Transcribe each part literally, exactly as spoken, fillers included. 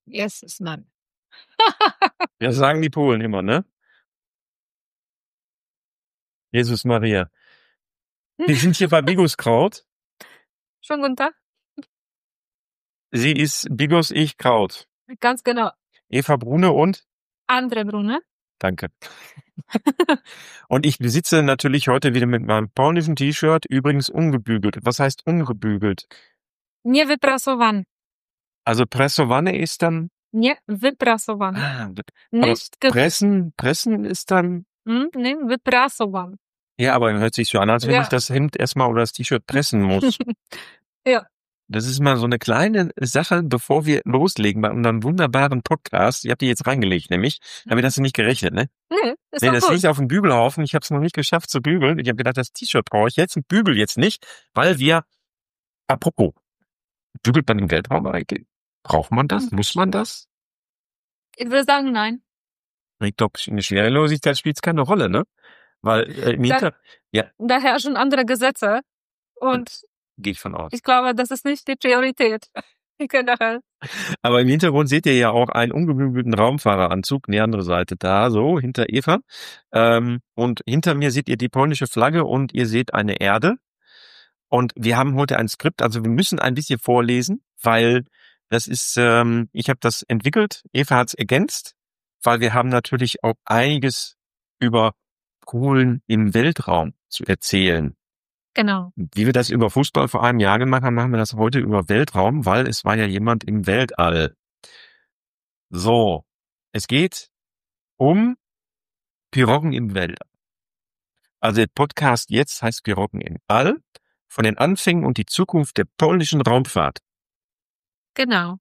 Jesus, Mann. Ja, sagen die Polen immer, ne? Jesus Maria. Wir sind hier bei Bigos Kraut. Schönen guten Tag. Sie ist Bigos, ich Kraut. Ganz genau. Eva Brune und? Andre Brune. Danke. Und ich besitze natürlich heute wieder mit meinem polnischen T-Shirt, übrigens ungebügelt. Was heißt ungebügelt? Nie wyprasowany. Also pressowane ist dann? Nie wyprasowany. Ah, Nicht ge- pressen, pressen ist dann? hm, nee, wyprasowany. Ja, aber hört sich so an, als wenn Ja. ich das Hemd erstmal oder das T-Shirt pressen muss. Ja. Das ist mal so eine kleine Sache, bevor wir loslegen bei unserem wunderbaren Podcast. Ich habe die jetzt reingelegt, nämlich. Damit hast du nicht gerechnet, ne? Nee, ist Nee, doch das gut. liegt auf dem Bügelhaufen. Ich habe es noch nicht geschafft zu bügeln. Ich habe gedacht, das T-Shirt brauche ich jetzt und bügel jetzt nicht, weil wir, apropos, bügelt man im Weltraum eigentlich? Braucht man das? Muss man das? Ich würde sagen, nein. Ich glaube, in der Schwerelosigkeit spielt es keine Rolle, ne? Weil äh, im Da- Hinter... Ja, Da herrschen andere Gesetze. Und gehe ich von aus. ich glaube, das ist nicht die Priorität. Generell. Aber im Hintergrund seht ihr ja auch einen ungebügelten Raumfahreranzug, die andere Seite da, so, hinter Eva. Ähm, und hinter mir seht ihr die polnische Flagge und ihr seht eine Erde. Und wir haben heute ein Skript, also wir müssen ein bisschen vorlesen, weil das ist, ähm, ich habe das entwickelt, Eva hat es ergänzt, weil wir haben natürlich auch einiges über Polen im Weltraum zu erzählen. Genau. Wie wir das über Fußball vor einem Jahr gemacht haben, machen wir das heute über Weltraum, weil es war ja jemand im Weltall. So, es geht um Piroggen im Weltall. Also der Podcast jetzt heißt Piroggen im All, von den Anfängen und die Zukunft der polnischen Raumfahrt. Genau.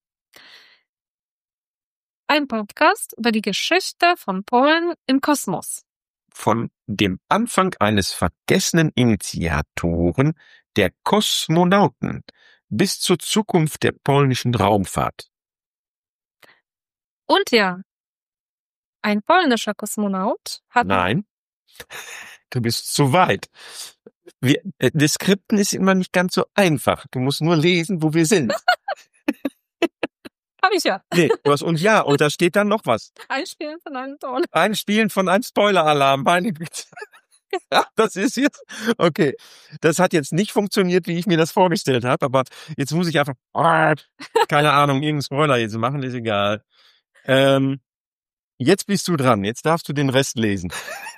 Ein Podcast über die Geschichte von Polen im Kosmos. Von dem Anfang eines vergessenen Initiatoren der Kosmonauten bis zur Zukunft der polnischen Raumfahrt. Und ja, ein polnischer Kosmonaut hat... Nein, du bist zu weit. Wir, äh, das Skripten ist immer nicht ganz so einfach. Du musst nur lesen, wo wir sind. Hab ich ja. Nee, du hast und ja, und da steht dann noch was. Einspielen von einem Ton. Einspielen von einem Spoiler-Alarm, meine Güte. Ja, das ist jetzt, okay. Das hat jetzt nicht funktioniert, wie ich mir das vorgestellt habe, aber jetzt muss ich einfach, keine Ahnung, irgendeinen Spoiler jetzt machen, ist egal. Ähm, jetzt bist du dran, jetzt darfst du den Rest lesen.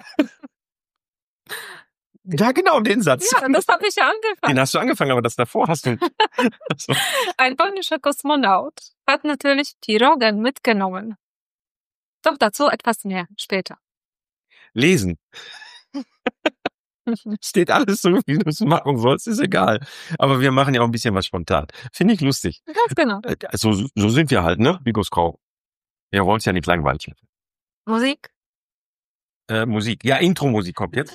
Ja, genau, den Satz. Ja, das habe ich ja angefangen. Den hast du angefangen, aber das davor hast du. So. Ein polnischer Kosmonaut hat natürlich Piroggen mitgenommen. Doch dazu etwas mehr später. Lesen. Steht alles so, wie du es machen sollst, ist egal. Aber wir machen ja auch ein bisschen was spontan. Finde ich lustig. Ganz genau. So, so sind wir halt, ne? Bigos Grau. Wir wollen es ja nicht langweilig machen. Musik? Äh, Musik. Ja, Intro-Musik kommt jetzt.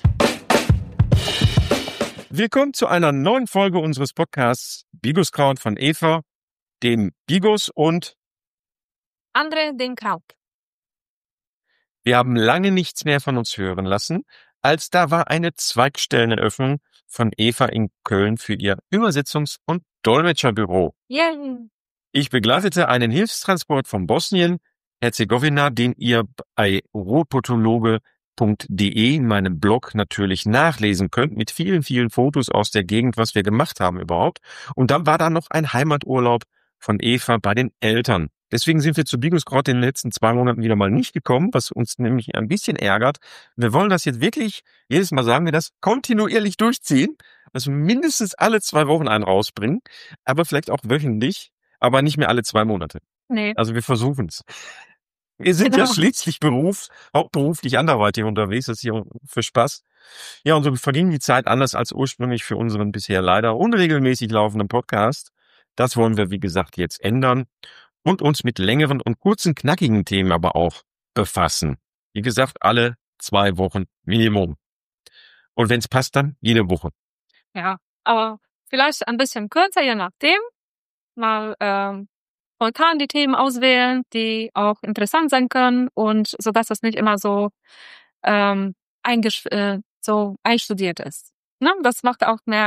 Willkommen zu einer neuen Folge unseres Podcasts Bigos Kraut von Eva, dem Bigos und Andre den Kraut. Wir haben lange nichts mehr von uns hören lassen, als da war eine Zweigstelleneröffnung von Eva in Köln für ihr Übersetzungs- und Dolmetscherbüro. Yeah. Ich begleitete einen Hilfstransport von Bosnien, Herzegowina, den ihr bei ruhrpotologe punkt de in meinem Blog natürlich nachlesen könnt, mit vielen, vielen Fotos aus der Gegend, was wir gemacht haben überhaupt. Und dann war da noch ein Heimaturlaub von Eva bei den Eltern. Deswegen sind wir zu Bigos Kraut in den letzten zwei Monaten wieder mal nicht gekommen, was uns nämlich ein bisschen ärgert. Wir wollen das jetzt wirklich, jedes Mal sagen wir das, kontinuierlich durchziehen, dass wir mindestens alle zwei Wochen einen rausbringen, aber vielleicht auch wöchentlich, aber nicht mehr alle zwei Monate. Nee. Also wir versuchen es. Wir sind Genau. ja schließlich Beruf, hauptberuflich anderweitig unterwegs, das ist hier für Spaß. Ja, und so verging die Zeit anders als ursprünglich für unseren bisher leider unregelmäßig laufenden Podcast. Das wollen wir, wie gesagt, jetzt ändern und uns mit längeren und kurzen, knackigen Themen aber auch befassen. Wie gesagt, alle zwei Wochen Minimum. Und wenn es passt, dann jede Woche. Ja, aber vielleicht ein bisschen kürzer, je nachdem. Mal ähm, spontan die Themen auswählen, die auch interessant sein können und so dass das nicht immer so ähm, eingesch- äh, so einstudiert ist. Ne? Das macht auch mehr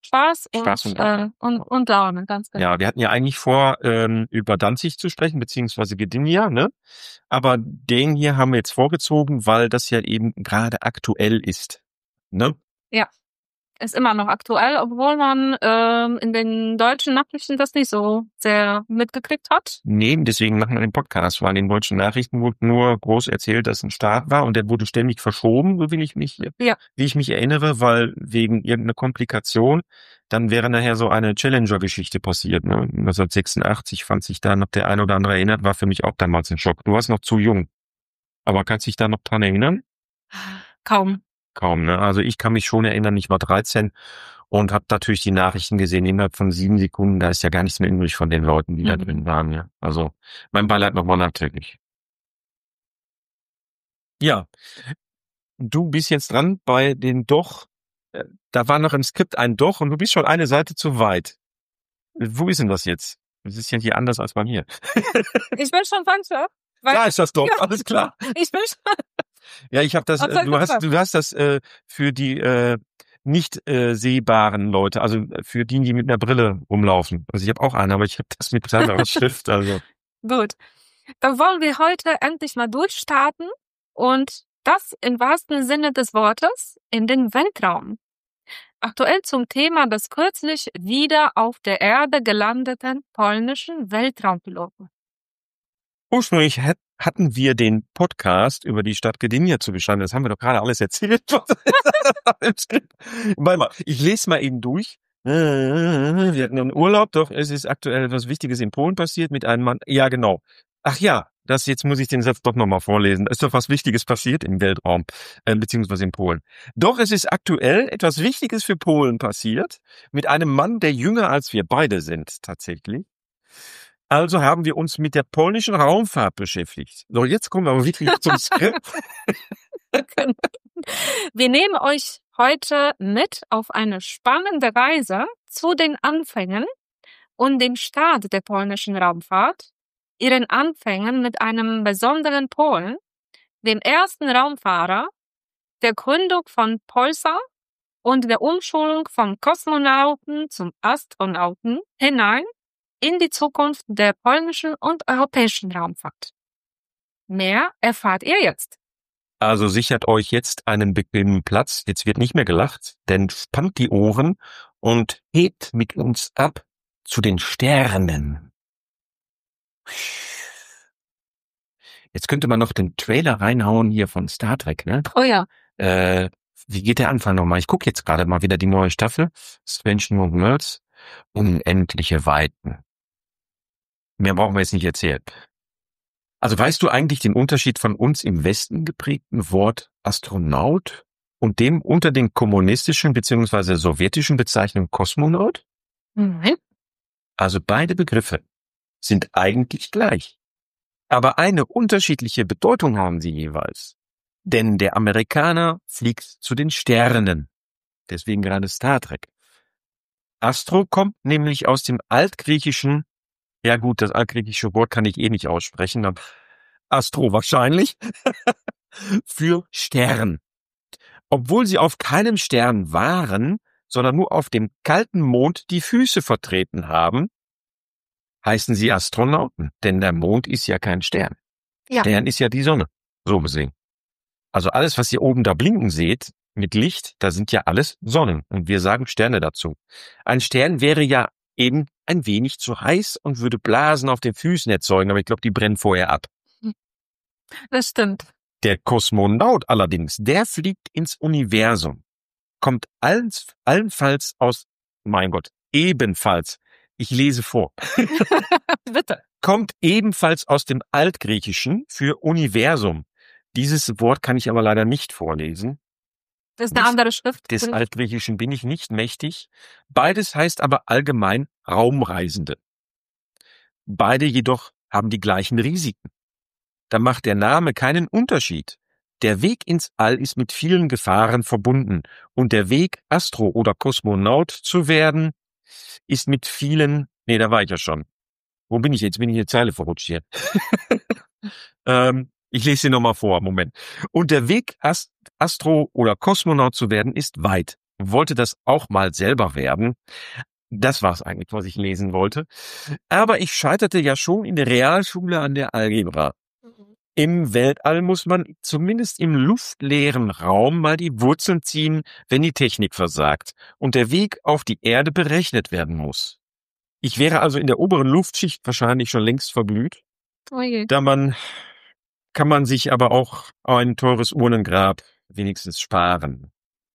Spaß, Spaß und, und äh, und, und Laune, ganz genau. Ja, wir hatten ja eigentlich vor, ähm, über Danzig zu sprechen, beziehungsweise Gdynia, ne? Aber den hier haben wir jetzt vorgezogen, weil das ja eben gerade aktuell ist, ne? Ja, ist immer noch aktuell, obwohl man ähm, in den deutschen Nachrichten das nicht so sehr mitgekriegt hat. Nee, deswegen machen wir den Podcast, weil in den deutschen Nachrichten wurde nur groß erzählt, dass ein Start war und der wurde ständig verschoben, so will ich mich, Ja. wie ich mich erinnere, weil wegen irgendeiner Komplikation, dann wäre nachher so eine Challenger-Geschichte passiert. Ne? neunzehnhundertsechsundachtzig, falls sich da noch der ein oder andere erinnert, war für mich auch damals ein Schock. Du warst noch zu jung. Aber kannst dich da noch dran erinnern? Kaum. Kaum, ne? Also ich kann mich schon erinnern, ich war dreizehn und habe natürlich die Nachrichten gesehen, innerhalb von sieben Sekunden, da ist ja gar nichts mehr übrig von den Leuten, die Mhm. da drin waren. Ja. Also mein Beileid nochmal nachträglich. Ja, du bist jetzt dran bei den Doch. Äh, Da war noch im Skript ein Doch und du bist schon eine Seite zu weit. Wo ist denn das jetzt? Das ist ja hier anders als bei mir. Ich bin schon falsch, weil Da ist das Doch, Ja. alles klar. ich bin schon. Ja, ich habe das, Was äh, soll du das hast, sein? du hast das äh, für die äh, nicht äh, sehbaren Leute, also äh, für die, die mit einer Brille rumlaufen. Also ich habe auch eine, aber ich habe das mit kleinerer Schrift. Also Gut. Dann wollen wir heute endlich mal durchstarten und das im wahrsten Sinne des Wortes in den Weltraum. Aktuell zum Thema des kürzlich wieder auf der Erde gelandeten polnischen Weltraumpiloten. ursprünglich hat, hatten wir den Podcast über die Stadt Gdynia zu beschreiben. Das haben wir doch gerade alles erzählt. Warte mal, ich lese mal eben durch. Wir hatten einen Urlaub, doch es ist aktuell etwas Wichtiges in Polen passiert mit einem Mann. Ja, genau. Ach ja, das jetzt muss ich den Satz doch nochmal vorlesen. Es ist doch was Wichtiges passiert im Weltraum, äh, beziehungsweise in Polen. Doch es ist aktuell etwas Wichtiges für Polen passiert mit einem Mann, der jünger als wir beide sind, tatsächlich. Also haben wir uns mit der polnischen Raumfahrt beschäftigt. So, jetzt kommen wir aber wirklich zum Skript. Wir nehmen euch heute mit auf eine spannende Reise zu den Anfängen und dem Start der polnischen Raumfahrt, ihren Anfängen mit einem besonderen Polen, dem ersten Raumfahrer, der Gründung von Polsar und der Umschulung von Kosmonauten zum Astronauten hinein in die Zukunft der polnischen und europäischen Raumfahrt. Mehr erfahrt ihr jetzt. Also sichert euch jetzt einen bequemen Platz. Jetzt wird nicht mehr gelacht, denn spannt die Ohren und hebt mit uns ab zu den Sternen. Jetzt könnte man noch den Trailer reinhauen hier von Star Trek, ne? Oh ja. Äh, wie geht der Anfang nochmal? Ich gucke jetzt gerade mal wieder die neue Staffel. Strange New Worlds. Unendliche Weiten. Mehr brauchen wir jetzt nicht erzählen. Also weißt du eigentlich den Unterschied von uns im Westen geprägten Wort Astronaut und dem unter den kommunistischen bzw. sowjetischen Bezeichnungen Kosmonaut? Nein. Also beide Begriffe sind eigentlich gleich. Aber eine unterschiedliche Bedeutung haben sie jeweils. Denn der Amerikaner fliegt zu den Sternen. Deswegen gerade Star Trek. Astro kommt nämlich aus dem altgriechischen, ja gut, das altgriechische Wort kann ich eh nicht aussprechen, aber Astro wahrscheinlich, für Stern. Obwohl sie auf keinem Stern waren, sondern nur auf dem kalten Mond die Füße vertreten haben, heißen sie Astronauten, denn der Mond ist ja kein Stern. Ja. Stern ist ja die Sonne, so gesehen. Also alles, was ihr oben da blinken seht, mit Licht, da sind ja alles Sonnen und wir sagen Sterne dazu. Ein Stern wäre ja eben ein wenig zu heiß und würde Blasen auf den Füßen erzeugen, aber ich glaube, die brennen vorher ab. Das stimmt. Der Kosmonaut allerdings, der fliegt ins Universum, kommt alls, allenfalls aus, mein Gott, ebenfalls, ich lese vor, Bitte. kommt ebenfalls aus dem Altgriechischen für Universum. Dieses Wort kann ich aber leider nicht vorlesen. Das ist eine Des- andere Schrift. Des Altgriechischen bin ich nicht mächtig. Beides heißt aber allgemein Raumreisende. Beide jedoch haben die gleichen Risiken. Da macht der Name keinen Unterschied. Der Weg ins All ist mit vielen Gefahren verbunden und der Weg, Astro- oder Kosmonaut zu werden, ist mit vielen, nee, da war ich ja schon. Wo bin ich jetzt? Bin ich in die Zeile verrutscht hier? ähm, ich lese sie nochmal vor, Moment. Und der Weg, Ast- Astro- oder Kosmonaut zu werden, ist weit. wollte das auch mal selber werden. Das war es eigentlich, was ich lesen wollte. Aber ich scheiterte ja schon in der Realschule an der Algebra. Im Weltall muss man zumindest im luftleeren Raum mal die Wurzeln ziehen, wenn die Technik versagt und der Weg auf die Erde berechnet werden muss. Ich wäre also in der oberen Luftschicht wahrscheinlich schon längst verblüht. Oh je. Da man, kann man sich aber auch ein teures Urnengrab wenigstens sparen.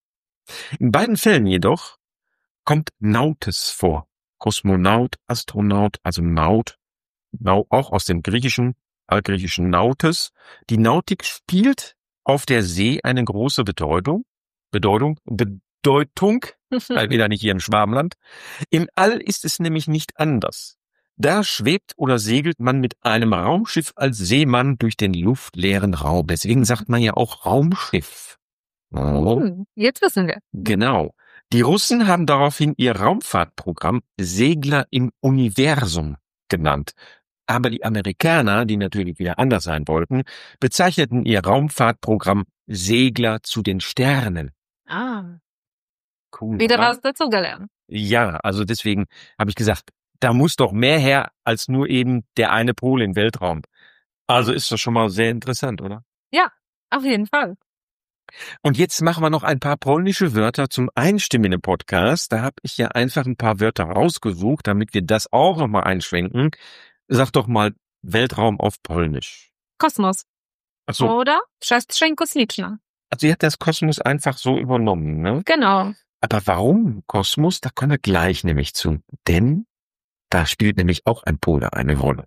In beiden Fällen jedoch kommt Nautes vor. Kosmonaut, Astronaut, also Naut, Nau, auch aus dem griechischen, altgriechischen Nautes. Die Nautik spielt auf der See eine große Bedeutung. Bedeutung, Bedeutung, weil wieder nicht hier im Schwabenland. Im All ist es nämlich nicht anders. Da schwebt oder segelt man mit einem Raumschiff als Seemann durch den luftleeren Raum. Deswegen sagt man ja auch Raumschiff. Oh. Hm, jetzt wissen wir. Genau. Die Russen haben daraufhin ihr Raumfahrtprogramm Segler im Universum genannt. Aber die Amerikaner, die natürlich wieder anders sein wollten, bezeichneten ihr Raumfahrtprogramm Segler zu den Sternen. Ah, Cool. wieder oder? was dazugelernt. Ja, also deswegen habe ich gesagt, da muss doch mehr her als nur eben der eine Pol im Weltraum. Also ist das schon mal sehr interessant, oder? Ja, auf jeden Fall. Und jetzt machen wir noch ein paar polnische Wörter zum Einstimmen im Podcast. Da habe ich ja einfach ein paar Wörter rausgesucht, damit wir das auch nochmal einschwenken. Sag doch mal Weltraum auf Polnisch. Kosmos. Ach so, Oder przestrzeń kosmiczna. also sie hat das Kosmos einfach so übernommen, ne? Genau. Aber warum Kosmos? Da kommen wir gleich nämlich zu. Denn da spielt nämlich auch ein Pole eine Rolle.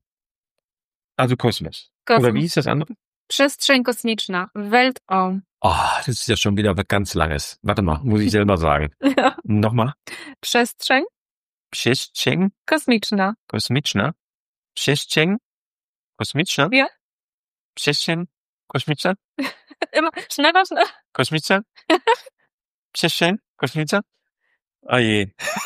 Also Kosmos. Kosmos. Oder wie ist das andere? Przestrzeń kosmiczna. Weltraum. Ah, das ist ja schon wieder was ganz Langes. Warte mal, muss ich selber sagen. Ja. Nochmal. Przestrzeń Przestrzeń kosmiczna. kosmiczna. Przestrzeń kosmiczna. Ja. Przestrzeń kosmiczna. Immer schneller, schneller. Kosmiczna. Przestrzeń kosmiczna. Ah je.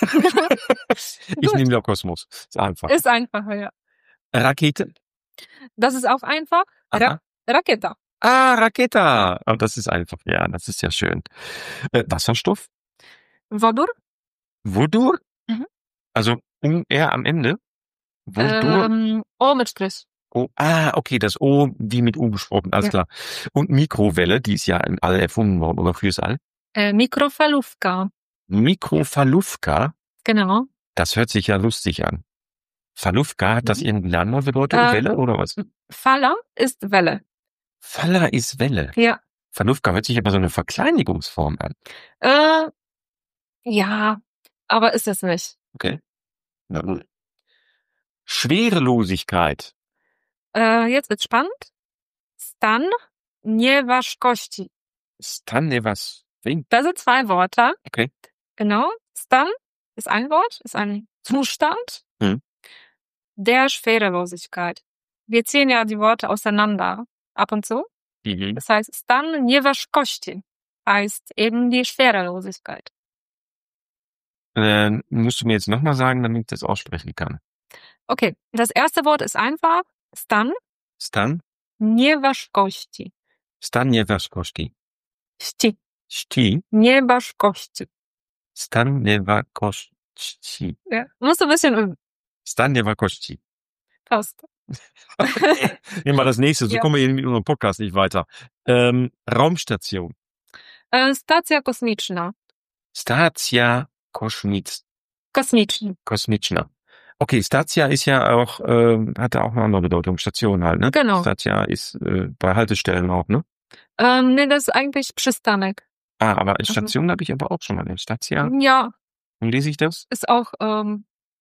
Ich Gut. nehme doch Kosmos. Ist einfach. Ist einfacher, ja. Rakete. Das ist auch einfach. Ra Aha. Raketa. Ah, Raketa. Oh, das ist einfach. Ja, das ist ja schön. Äh, Wasserstoff. Wodór. Wodór. Mhm. Also um R am Ende. Wodór. Ähm, O mit Strich. Oh, ah, okay, das O wie mit U gesprochen, alles Ja. klar. Und Mikrowelle, die ist ja im All erfunden worden oder fürs All. Äh, Mikrofalówka. Mikrofalówka, Genau. das hört sich ja lustig an. Falówka, hat das Mhm. irgendeine andere Bedeutung? Äh, Welle oder was? Fala ist Welle. Falla ist Welle. Ja. Falówka hört sich aber so eine Verkleinigungsform an. Äh, ja, aber ist es nicht. Okay. Na gut. Schwerelosigkeit. Äh, jetzt wird's spannend. Stan nieważkości. Stan was? Wen? Das sind zwei Wörter. Okay. Genau. Stan ist ein Wort, ist ein Zustand Mhm. der Schwerelosigkeit. Wir ziehen ja die Worte auseinander ab und zu. Mhm. Das heißt, Stan nieważkości heißt eben die Schwerelosigkeit. Äh, musst du mir jetzt nochmal sagen, damit ich das aussprechen kann. Okay, das erste Wort ist einfach Stan Stan? nieważkości. Stan nieważkości. Ści. Ści? Nieważkości. Stan nieważkości. Ja, musst du ein bisschen üben. Stan nieważkości. Passt. Nehmen wir das nächste, so Ja. kommen wir hier mit unserem Podcast nicht weiter. Ähm, Raumstation. Äh, Stacja kosmiczna. Stacja kosmic, Kosmiczna. kosmiczna. Okay, Stacja ist ja auch, ähm, hat ja auch eine andere Bedeutung. Station halt, ne? Genau. Stacja ist äh, bei Haltestellen auch, ne? Ähm, nee, das ist eigentlich Przystanek. Ah, aber Station habe ich aber auch schon mal. Ne? Stacja, Ja, wie lese ich das? ist auch ähm,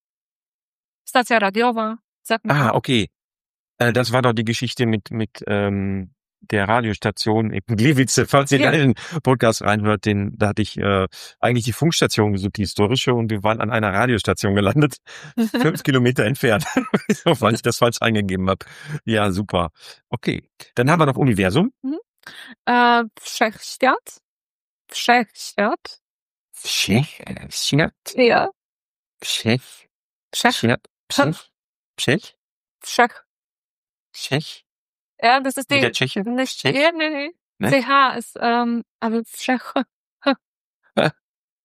Stacja radiowa. Sagt man Ah, auch. okay. Äh, das war doch die Geschichte mit mit ähm, der Radiostation in Gliwice. Falls ihr Ja. da in den Podcast reinhört, den, da hatte ich äh, eigentlich die Funkstation gesucht, die historische, und wir waren an einer Radiostation gelandet, fünf Kilometer entfernt, weil ich das falsch eingegeben habe. Ja, super. Okay, dann haben wir noch Universum. Äh, Wszechświat. Wszechświat. Wszechświat. Ja. Wszech. Wszech. Wszech. Wszech. Wszech. Wszech. Wszech. Ja, das ist Wie die. der Tscheche? Nicht, Tschech? ja, nee, nee. Ne? C H ist, ähm, also Wszech.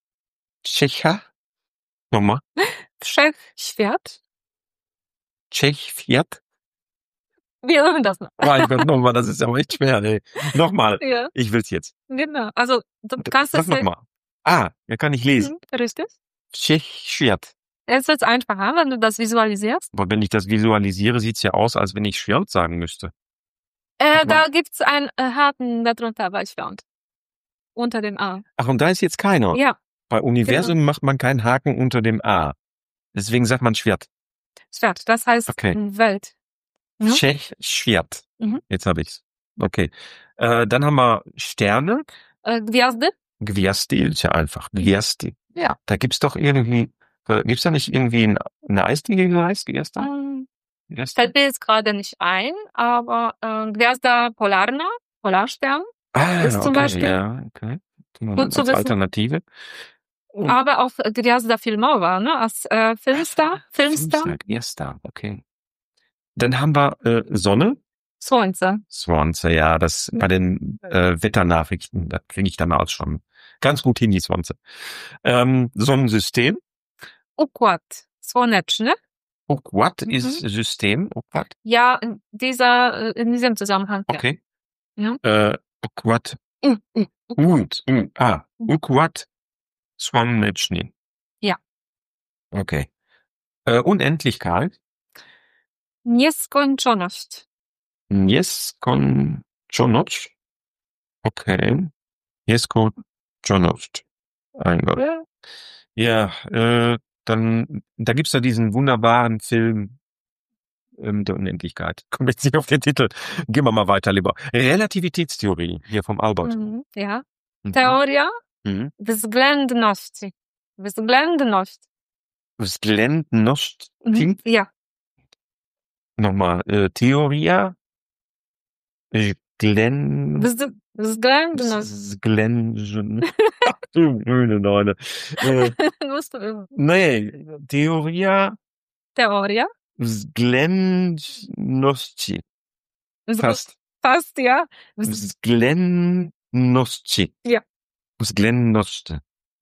Tschecha? Nochmal. Wszechświat. Tschechfiat? Wir üben das noch. Mein Gott, nochmal, das ist aber echt schwer, ey. Nochmal. Ja, Ich will's jetzt. genau. Also, du kannst Sag es... nochmal. Ah, ja, kann ich lesen. Mhm, richtig. Tschechfiat. Jetzt wird's einfacher, wenn du das visualisierst. Aber wenn ich das visualisiere, sieht's ja aus, als wenn ich Schwert sagen müsste. Äh, Sag mal. da gibt's einen äh, Haken darunter bei Schwert. Unter dem A. Ach, und da ist jetzt keiner. Ja, Bei Universum macht man keinen Haken unter dem A. Deswegen sagt man Schwert. Schwert. Das heißt Okay. Welt. Ja. Tschech, Schwert. Mhm. Jetzt habe ich's. Okay. Äh, dann haben wir Sterne. Äh, Gwiazdy? Gwiazdy ist ja einfach. Gwiazdy. Ja. Da gibt's doch irgendwie, äh, gibt's da nicht irgendwie ein- eine Eisdiele, die heißt Gwiazda? Ähm, Gwiazda? fällt mir jetzt gerade nicht ein, aber äh, Gwiazda Polarna, Polarstern, Ah, ist zum okay, Beispiel ja, okay. Mal gut zu als wissen. Alternative. Und Aber auch Gwiazda Filmowa, ne, als äh, Filmstar, Filmstar, Filmstar, Gwiazda, okay. Dann haben wir äh, Sonne. Słońce. Swansea, ja, das bei den äh, Wetternachrichten, da kriege ich dann auch schon ganz gut hin, die Swansea. Ähm, Sonnensystem. Układ Słoneczny. Układ Mhm. ist System. Układ. Ja, in dieser, äh, in diesem Zusammenhang. Okay. Ja. Äh, Układ. Ja. Mm, mm, Układ. U, U, ah, Układ Słoneczny. Ja. Okay. Äh, Unendlichkeit. Nieskończoność. Nieskończoność. Okay. Nieskończoność. Ein Gott. Ja. Ja, äh, dann, da gibt's ja diesen wunderbaren Film ähm, der Unendlichkeit. Komm jetzt nicht auf den Titel. Gehen wir mal weiter, lieber. Relativitätstheorie, hier vom Albert. Mhm. Ja. Mhm. Teoria Mhm. względności. Względność. Względność. Mhm. Ja. Nochmal, äh, Theoria. Względ... Wz- Względność. Względ... Ach du grüne Neune. Äh, Musst du üben. nee, Theoria Teoria. względności. Wz- Fast. Fast, ja. Wz- Względności. Ja. Względności.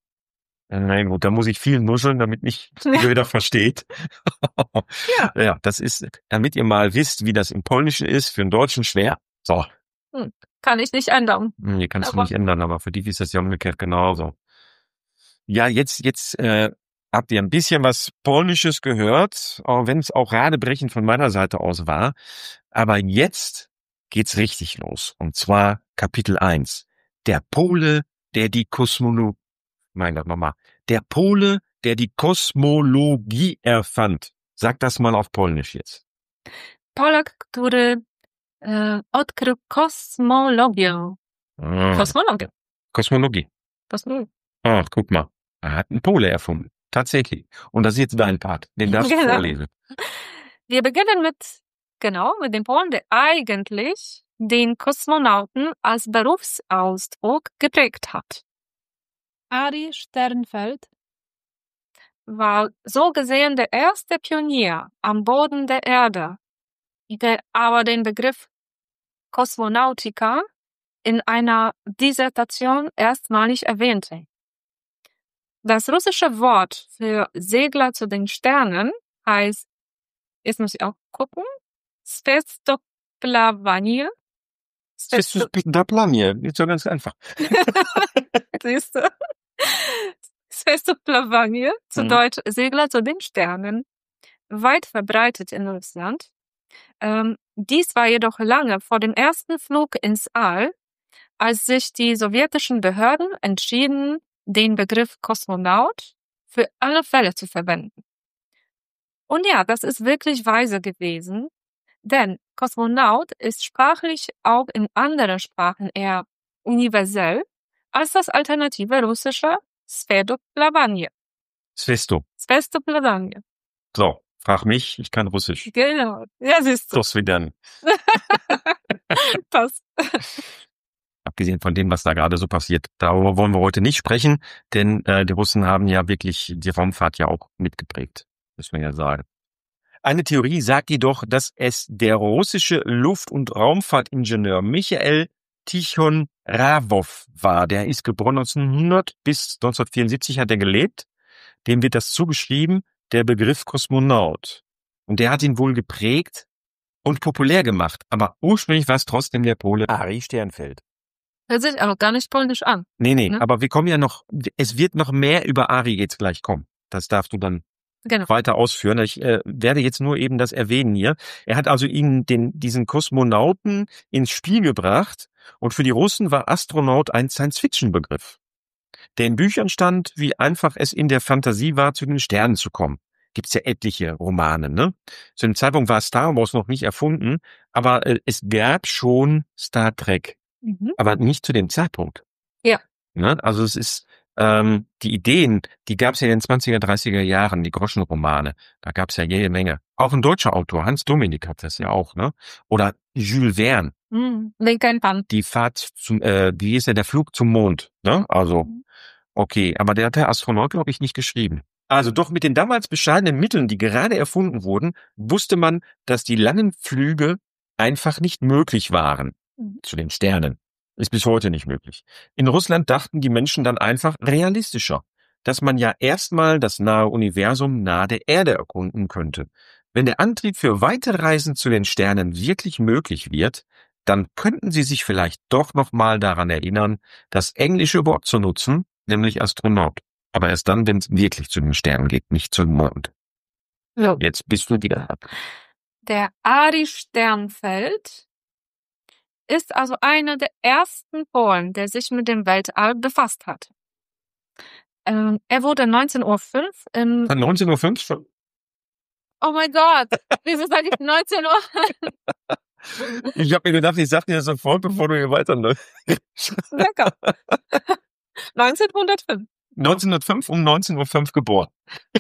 Na gut, da muss ich viel nuscheln, damit nicht jeder versteht. Ja. Ja, das ist, damit ihr mal wisst, wie das im Polnischen ist, für einen Deutschen schwer. So, Kann ich nicht ändern. hm, hier kannst du Aber- nicht ändern, aber für dich ist das ja umgekehrt genauso. Ja, jetzt, jetzt äh, habt ihr ein bisschen was Polnisches gehört, auch wenn es auch radebrechend von meiner Seite aus war. Aber jetzt geht's richtig los. Und zwar Kapitel eins. Der Pole, der die Kosmologie, mein Gott, nochmal. Der Pole, der die Kosmologie erfand. Sag das mal auf Polnisch jetzt. Polak, który e, odkrył kosmologię. Ah, Kosmologię. Kosmologie. Kosmologię. Ach, guck mal. Er hat einen Pole erfunden. Tatsächlich. Und das ist jetzt dein Part. Den darfst du Genau. vorlesen. Wir beginnen mit, genau, mit dem Polen, der eigentlich den Kosmonauten als Berufsausdruck geprägt hat. Ari Sternfeld war so gesehen der erste Pionier am Boden der Erde, der aber den Begriff Kosmonautika in einer Dissertation erstmalig erwähnte. Das russische Wort für Segler zu den Sternen heißt, jetzt muss ich auch gucken, Svestoplawanie. Das ist der Plan hier. Ist doch ganz einfach. Siehst du? Svestoplawanie, zu Mhm. Deutsch Segler zu den Sternen, weit verbreitet in Russland. Ähm, dies war jedoch lange vor dem ersten Flug ins All, als sich die sowjetischen Behörden entschieden, den Begriff Kosmonaut für alle Fälle zu verwenden. Und ja, das ist wirklich weise gewesen, denn Kosmonaut ist sprachlich auch in anderen Sprachen eher universell als das alternative russische Svestoplawanie. Svesto. Svestoplawanie. So, frag mich, ich kann Russisch. Genau. Ja, siehst du. Das wieder. Passt. Abgesehen von dem, was da gerade so passiert. Darüber wollen wir heute nicht sprechen, denn äh, die Russen haben ja wirklich die Raumfahrt ja auch mitgeprägt, müssen wir ja sagen. Eine Theorie sagt jedoch, dass es der russische Luft- und Raumfahrtingenieur Michael Tichon Ravov war. Der ist geboren neunzehnhundert bis neunzehnhundertvierundsiebzig hat er gelebt. Dem wird das zugeschrieben, der Begriff Kosmonaut. Und der hat ihn wohl geprägt und populär gemacht. Aber ursprünglich war es trotzdem der Pole Ari Sternfeld. Hört sich aber gar nicht polnisch an. Nee, nee, Ne? aber wir kommen ja noch, es wird noch mehr über Ari jetzt gleich kommen. Das darfst du dann genau weiter ausführen. Ich äh, werde jetzt nur eben das erwähnen hier. Er hat also ihn, den, diesen Kosmonauten ins Spiel gebracht und für die Russen war Astronaut ein Science-Fiction-Begriff, der in Büchern stand, wie einfach es in der Fantasie war, zu den Sternen zu kommen. Gibt's ja etliche Romane, ne? Zu dem Zeitpunkt war Star Wars noch nicht erfunden, aber äh, es gab schon Star Trek. Mhm. Aber nicht zu dem Zeitpunkt. Ja. Ne? Also es ist, ähm, die Ideen, die gab's ja in den zwanziger, dreißiger Jahren, die Groschenromane. Da gab's ja jede Menge. Auch ein deutscher Autor, Hans Dominik hat das ja auch, ne? Oder Jules Verne. Mhm. Lincoln Pan. Die Fahrt zum, äh, wie ist ja der Flug zum Mond, ne? Also, okay, aber der hat der Astronaut, glaube ich, nicht geschrieben. Also doch mit den damals bescheidenen Mitteln, die gerade erfunden wurden, wusste man, dass die langen Flüge einfach nicht möglich waren. Mhm. Zu den Sternen. Ist bis heute nicht möglich. In Russland dachten die Menschen dann einfach realistischer, dass man ja erstmal das nahe Universum nahe der Erde erkunden könnte. Wenn der Antrieb für weite Reisen zu den Sternen wirklich möglich wird, dann könnten sie sich vielleicht doch nochmal daran erinnern, das englische Wort zu nutzen, nämlich Astronaut. Aber erst dann, wenn es wirklich zu den Sternen geht, nicht zum Mond. So. Jetzt bist du wieder ab. Der Ari Sternfeld ist also einer der ersten Polen, der sich mit dem Weltall befasst hat. Ähm, er wurde neunzehn Uhr fünf im... neunzehn Uhr fünf schon? Oh mein Gott, wieso sag ich neunzehn Uhr? Ich habe mir gedacht, ich sag dir das sofort, bevor du hier weiter... Lecker. neunzehnhundertfünf. neunzehnhundertfünf um neunzehn Uhr fünf geboren.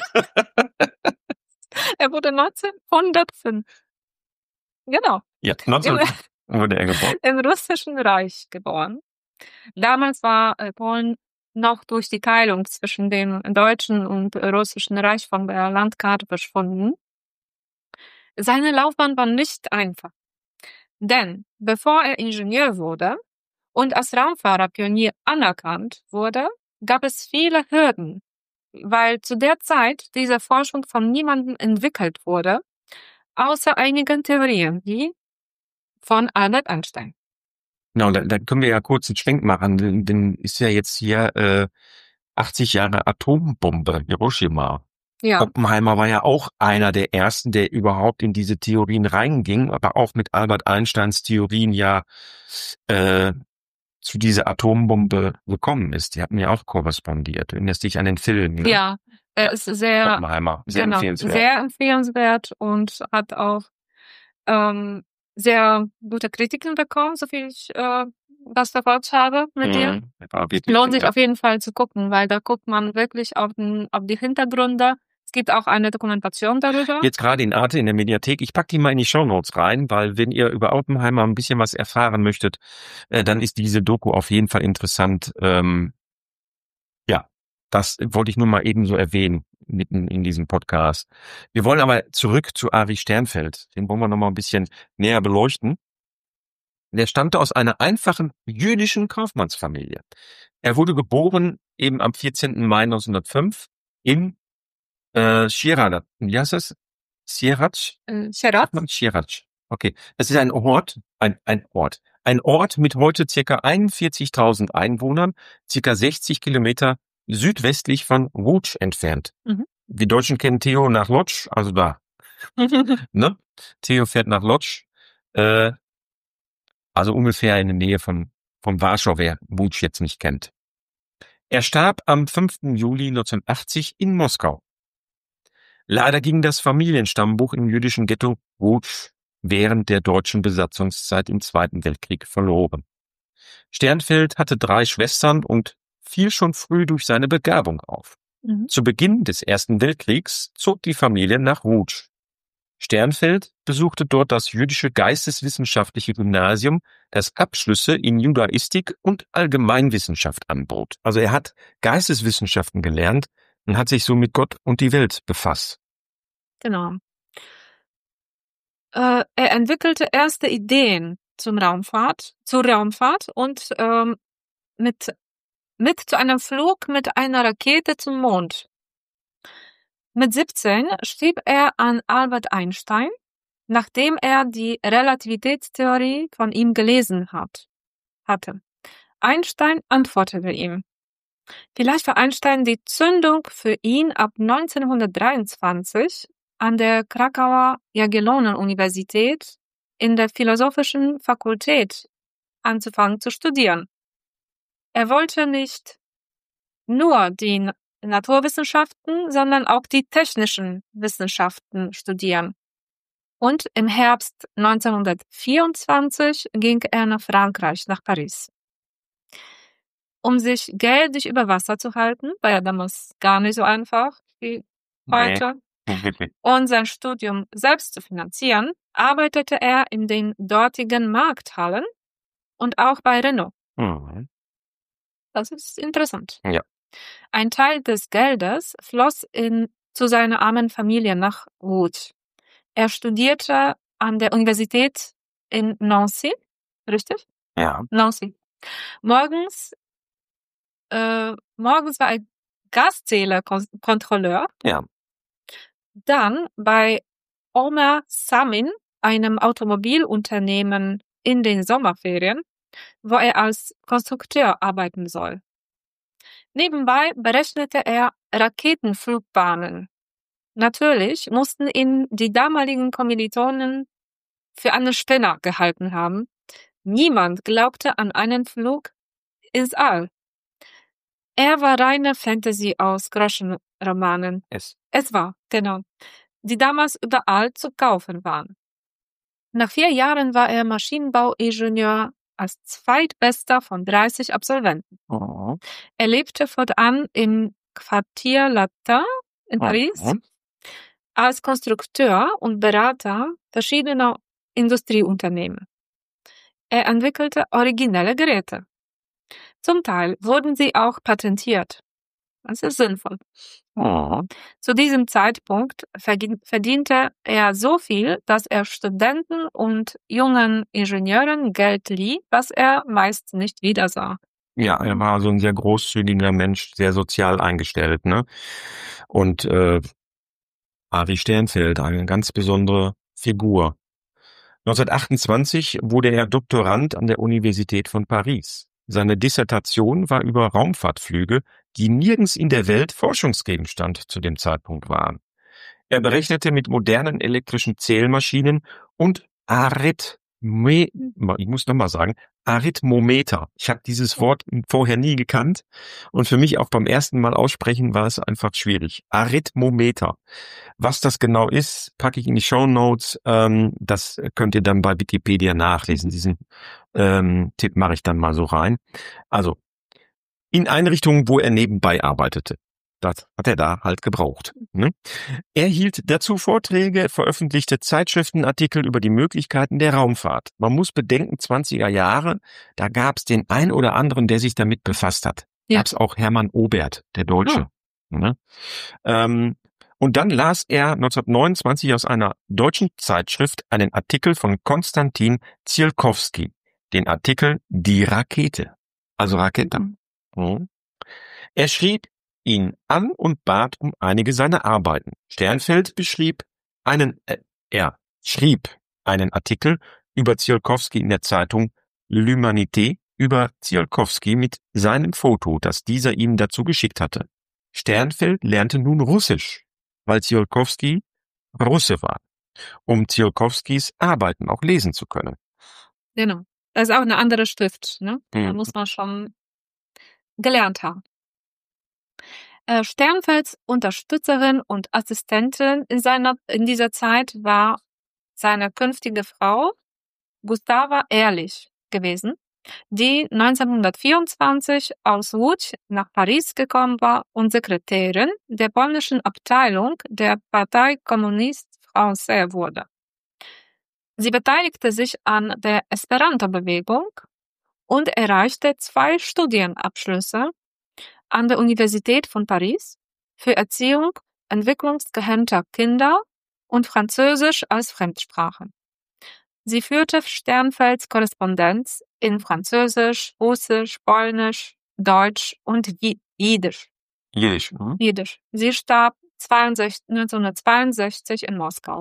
Er wurde neunzehnhundertfünf. Genau. Ja, neunzehnhundertfünf wurde er geboren. Im Russischen Reich geboren. Damals war äh, Polen noch durch die Teilung zwischen dem Deutschen und Russischen Reich von der Landkarte verschwunden. Seine Laufbahn war nicht einfach. Denn bevor er Ingenieur wurde und als Raumfahrerpionier anerkannt wurde, gab es viele Hürden, weil zu der Zeit diese Forschung von niemandem entwickelt wurde, außer einigen Theorien, wie von Albert Einstein. Genau, da, da können wir ja kurz einen Schwenk machen, denn, denn ist ja jetzt hier äh, achtzig Jahre Atombombe, Hiroshima. Ja. Oppenheimer war ja auch einer der ersten, der überhaupt in diese Theorien reinging, aber auch mit Albert Einsteins Theorien ja äh, zu dieser Atombombe gekommen ist. Die hatten ja auch korrespondiert. Du erinnerst dich an den Film, ne? Ja, er ist sehr, Oppenheimer, sehr genau, empfehlenswert. Sehr empfehlenswert und hat auch ähm, sehr gute Kritiken bekommen, so viel ich äh, das verfolgt habe mit dir. Mhm. Lohnt sich auf jeden Fall zu gucken, weil da guckt man wirklich auf, den, auf die Hintergründe. Es gibt auch eine Dokumentation darüber. Jetzt gerade in Arte in der Mediathek. Ich pack die mal in die Shownotes rein, weil wenn ihr über Oppenheimer ein bisschen was erfahren möchtet, äh, dann ist diese Doku auf jeden Fall interessant. Ähm, ja, das wollte ich nur mal eben so erwähnen, mitten in diesem Podcast. Wir wollen aber zurück zu Ari Sternfeld. Den wollen wir noch mal ein bisschen näher beleuchten. Der stammte aus einer einfachen jüdischen Kaufmannsfamilie. Er wurde geboren eben am vierzehnten Mai neunzehnhundertfünf in äh, Sieradz. Wie heißt das? Sieradz? Äh, Sieradz. Sieradz. Okay. Das ist ein Ort, ein, ein Ort. Ein Ort mit heute circa einundvierzigtausend Einwohnern, circa sechzig Kilometer südwestlich von Łódź entfernt. Mhm. Die Deutschen kennen Theo nach Łódź, also da. Ne? Theo fährt nach Łódź, äh, also ungefähr in der Nähe von, von Warschau, wer Łódź jetzt nicht kennt. Er starb am fünften Juli neunzehnhundertachtzig in Moskau. Leider ging das Familienstammbuch im jüdischen Ghetto Łódź während der deutschen Besatzungszeit im Zweiten Weltkrieg verloren. Sternfeld hatte drei Schwestern und fiel schon früh durch seine Begabung auf. Mhm. Zu Beginn des Ersten Weltkriegs zog die Familie nach Łódź. Sternfeld besuchte dort das jüdische geisteswissenschaftliche Gymnasium, das Abschlüsse in Judaistik und Allgemeinwissenschaft anbot. Also er hat Geisteswissenschaften gelernt und hat sich so mit Gott und die Welt befasst. Genau. Äh, er entwickelte erste Ideen zum Raumfahrt, zur Raumfahrt und ähm, mit, mit zu einem Flug mit einer Rakete zum Mond. Mit siebzehn schrieb er an Albert Einstein, nachdem er die Relativitätstheorie von ihm gelesen hat, hatte. Einstein antwortete ihm. Vielleicht war Einstein die Zündung für ihn, ab neunzehnhundertdreiundzwanzig an der Krakauer Jagiellonien-Universität in der Philosophischen Fakultät anzufangen zu studieren. Er wollte nicht nur die Naturwissenschaften, sondern auch die technischen Wissenschaften studieren. Und im Herbst neunzehnhundertvierundzwanzig ging er nach Frankreich, nach Paris. Um sich geldlich über Wasser zu halten, war ja damals gar nicht so einfach wie heute, Nee. und sein Studium selbst zu finanzieren, arbeitete er in den dortigen Markthallen und auch bei Renault. Mhm. Das ist interessant. Ja. Ein Teil des Geldes floss in, zu seiner armen Familie nach Rhodes. Er studierte an der Universität in Nancy, richtig? Ja. Nancy. Morgens, äh, morgens war er Gaszählerkontrolleur. Ja. Dann bei Omer Samin, einem Automobilunternehmen, in den Sommerferien, wo er als Konstrukteur arbeiten soll. Nebenbei berechnete er Raketenflugbahnen. Natürlich mussten ihn die damaligen Kommilitonen für einen Spinner gehalten haben. Niemand glaubte an einen Flug ins All. Er war reine Fantasy aus Groschenromanen. Es. Es war, genau, die damals überall zu kaufen waren. Nach vier Jahren war er Maschinenbauingenieur als zweitbester von dreißig Absolventen. Oh. Er lebte fortan im Quartier Latin in Paris Mhm. als Konstrukteur und Berater verschiedener Industrieunternehmen. Er entwickelte originelle Geräte. Zum Teil wurden sie auch patentiert. Das ist sinnvoll. Oh. Zu diesem Zeitpunkt verdiente er so viel, dass er Studenten und jungen Ingenieuren Geld lieh, was er meist nicht wiedersah. Ja, er war so ein sehr großzügiger Mensch, sehr sozial eingestellt, ne? Und äh, Ari Sternfeld, eine ganz besondere Figur. neunzehnhundertachtundzwanzig wurde er Doktorand an der Universität von Paris. Seine Dissertation war über Raumfahrtflüge, die nirgends in der Welt Forschungsgegenstand zu dem Zeitpunkt waren. Er berechnete mit modernen elektrischen Zählmaschinen und Arithme, ich muss nochmal sagen, Arithmometer. Ich habe dieses Wort vorher nie gekannt und für mich auch beim ersten Mal aussprechen war es einfach schwierig. Arithmometer. Was das genau ist, packe ich in die Shownotes. Ähm, das könnt ihr dann bei Wikipedia nachlesen. Diesen ähm, Tipp mache ich dann mal so rein. Also, in Einrichtungen, wo er nebenbei arbeitete. Das hat er da halt gebraucht. Ne? Er hielt dazu Vorträge, veröffentlichte Zeitschriftenartikel über die Möglichkeiten der Raumfahrt. Man muss bedenken, zwanziger Jahre, da gab es den ein oder anderen, der sich damit befasst hat. Ja. Gab es auch Hermann Obert, der Deutsche. Ja. Ne? Ähm, und dann las er neunzehnhundertneunundzwanzig aus einer deutschen Zeitschrift einen Artikel von Konstantin Tsiolkovsky. Den Artikel Die Rakete. Also Rakete. Mhm. Er schrieb ihn an und bat um einige seiner Arbeiten. Sternfeld beschrieb einen, äh, er schrieb einen Artikel über Tsiolkovsky in der Zeitung L'Humanité über Tsiolkovsky mit seinem Foto, das dieser ihm dazu geschickt hatte. Sternfeld lernte nun Russisch, weil Tsiolkovsky Russe war, um Tsiolkovskys Arbeiten auch lesen zu können. Genau. Das ist auch eine andere Schrift, ne? Mhm. Da muss man schon gelernt haben. Sternfelds Unterstützerin und Assistentin in seiner, in dieser Zeit war seine künftige Frau Gustava Ehrlich gewesen, die neunzehnhundertvierundzwanzig aus Łódź nach Paris gekommen war und Sekretärin der polnischen Abteilung der Partei Communiste Française wurde. Sie beteiligte sich an der Esperanto-Bewegung und erreichte zwei Studienabschlüsse an der Universität von Paris für Erziehung entwicklungsgehemmter Kinder und Französisch als Fremdsprache. Sie führte Sternfelds Korrespondenz in Französisch, Russisch, Polnisch, Deutsch und Jiddisch. Jiddisch. Mhm. Jiddisch. Sie starb neunzehnhundertzweiundsechzig in Moskau.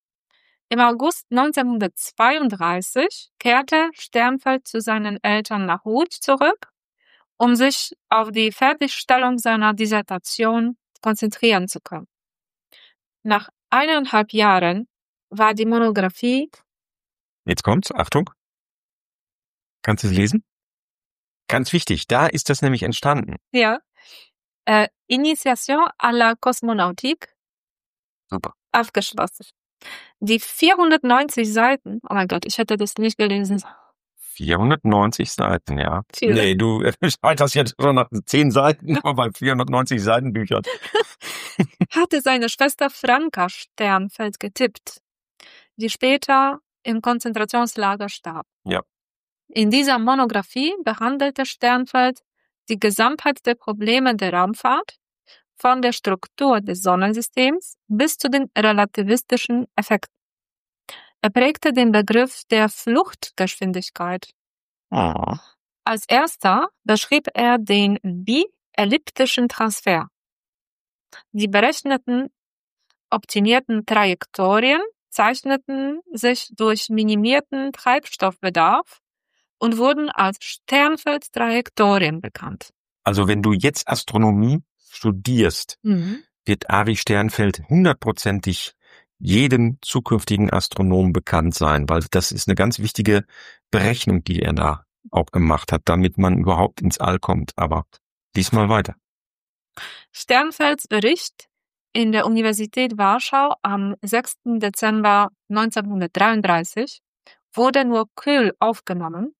Im August neunzehnhundertzweiunddreißig kehrte Sternfeld zu seinen Eltern nach Łódź zurück, um sich auf die Fertigstellung seiner Dissertation konzentrieren zu können. Nach eineinhalb Jahren war die Monographie... Jetzt kommt's, Achtung. Kannst du es lesen? Ganz wichtig, da ist das nämlich entstanden. Ja. Äh, Initiation à la Cosmonautique. Super. Abgeschlossen. Die vierhundertneunzig Seiten, oh mein Gott, ich hätte das nicht gelesen. vierhundertneunzig Seiten, ja. Viele. Nee, du scheiterst jetzt schon nach zehn Seiten, aber bei vierhundertneunzig Seiten Büchern. Hatte seine Schwester Franka Sternfeld getippt, die später im Konzentrationslager starb. Ja. In dieser Monographie behandelte Sternfeld die Gesamtheit der Probleme der Raumfahrt, von der Struktur des Sonnensystems bis zu den relativistischen Effekten. Er prägte den Begriff der Fluchtgeschwindigkeit. Oh. Als erster beschrieb er den bielliptischen Transfer. Die berechneten, optimierten Trajektorien zeichneten sich durch minimierten Treibstoffbedarf und wurden als Sternfeld-Trajektorien bekannt. Also wenn du jetzt Astronomie studierst, Mhm. wird Ari Sternfeld hundertprozentig jedem zukünftigen Astronomen bekannt sein, weil das ist eine ganz wichtige Berechnung, die er da auch gemacht hat, damit man überhaupt ins All kommt. Aber diesmal weiter. Sternfelds Bericht in der Universität Warschau am sechsten Dezember neunzehnhundertdreiunddreißig wurde nur kühl aufgenommen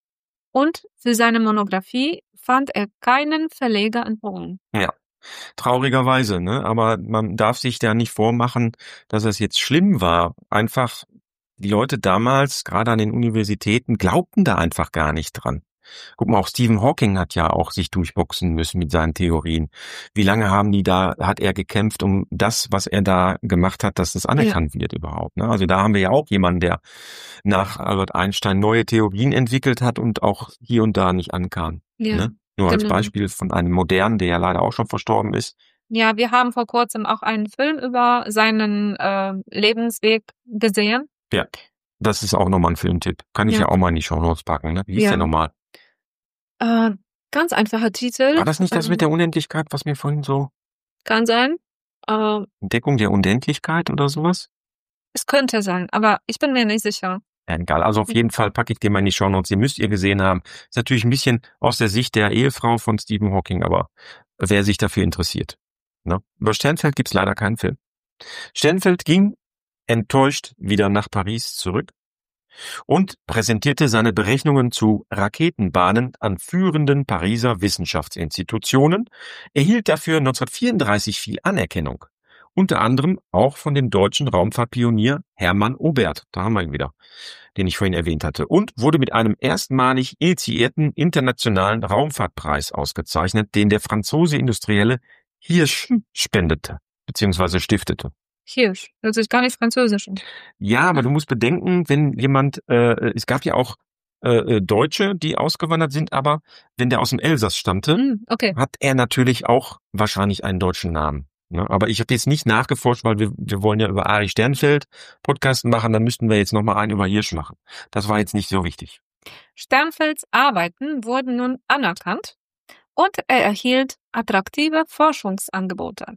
und für seine Monographie fand er keinen Verleger in Polen. Ja, traurigerweise, ne? Aber man darf sich da nicht vormachen, dass es jetzt schlimm war. Einfach, die Leute damals, gerade an den Universitäten, glaubten da einfach gar nicht dran. Guck mal, auch Stephen Hawking hat ja auch sich durchboxen müssen mit seinen Theorien. Wie lange haben die da, hat er gekämpft, um das, was er da gemacht hat, dass das anerkannt ja. wird überhaupt, ne? Also da haben wir ja auch jemanden, der nach Albert Einstein neue Theorien entwickelt hat und auch hier und da nicht ankam. Ja, ne? Nur genau. als Beispiel von einem modernen, der ja leider auch schon verstorben ist. Ja, wir haben vor kurzem auch einen Film über seinen äh, Lebensweg gesehen. Ja, das ist auch nochmal ein Filmtipp. Kann ich ja, ja auch mal in die Shownotes packen, ne? Wie hieß ja. der nochmal? Äh, ganz einfacher Titel. War das nicht das mit der Unendlichkeit, was mir vorhin so... Kann sein. Äh, Entdeckung der Unendlichkeit oder sowas? Es könnte sein, aber ich bin mir nicht sicher. Ja, egal. Also auf jeden Fall packe ich dir mal in die Shownotes. Ihr müsst ihr gesehen haben. Ist natürlich ein bisschen aus der Sicht der Ehefrau von Stephen Hawking, aber wer sich dafür interessiert. Ne? Über Sternfeld gibt's leider keinen Film. Sternfeld ging enttäuscht wieder nach Paris zurück und präsentierte seine Berechnungen zu Raketenbahnen an führenden Pariser Wissenschaftsinstitutionen, erhielt dafür neunzehnhundertvierunddreißig viel Anerkennung. Unter anderem auch von dem deutschen Raumfahrtpionier Hermann Oberth, da haben wir ihn wieder, den ich vorhin erwähnt hatte, und wurde mit einem erstmalig initiierten internationalen Raumfahrtpreis ausgezeichnet, den der Franzose Industrielle Hirsch spendete bzw. stiftete. Hirsch, hört sich gar nicht französisch an. Ja, aber du musst bedenken, wenn jemand, äh, es gab ja auch äh, Deutsche, die ausgewandert sind, aber wenn der aus dem Elsass stammte, mm, okay. hat er natürlich auch wahrscheinlich einen deutschen Namen. Ne? Aber ich habe jetzt nicht nachgeforscht, weil wir wir wollen ja über Ari Sternfeld Podcast machen, dann müssten wir jetzt nochmal einen über Hirsch machen. Das war jetzt nicht so wichtig. Sternfelds Arbeiten wurden nun anerkannt und er erhielt attraktive Forschungsangebote.